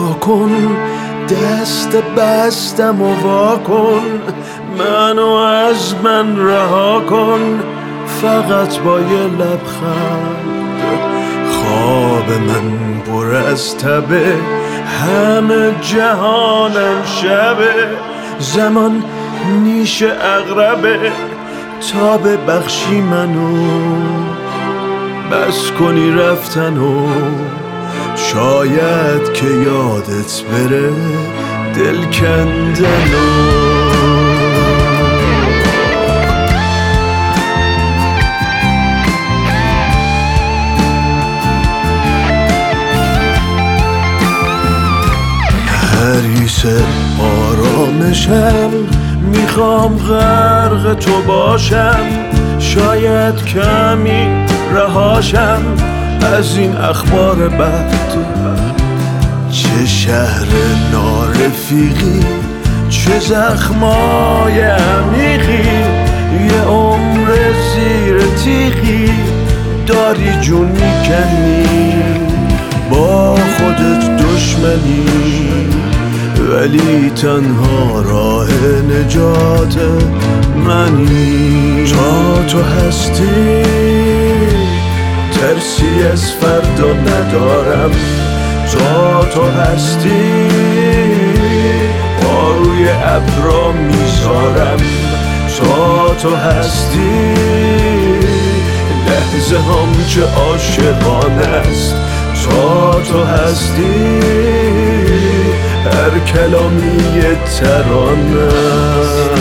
کن، دست بستم و وا کن، منو از من رها کن، فقط با یه لبخند. خواب من پر از تبه، همه جهانم شبه، زمان نیش اغربه، تا ببخشی منو، بس کنی رفتنو، شاید که یادت بره دل کندنو. حریص آرامشم، میخوام غرق تو باشم، شاید کمی رهاشم از این اخبار بد. چه شهر نارفیقی، چه زخمای عمیقی، یه عمر زیر تیغی داری جون میکنی، با خودت دشمنی، ولی تنها راه نجات منی. تا تو هستی ترسی از فردا ندارم، تا تو هستی روی ابرا میذارم، تا تو هستی لحظه هم چه عاشقانه است، تا تو هستی هر کلامی یه ترانه است.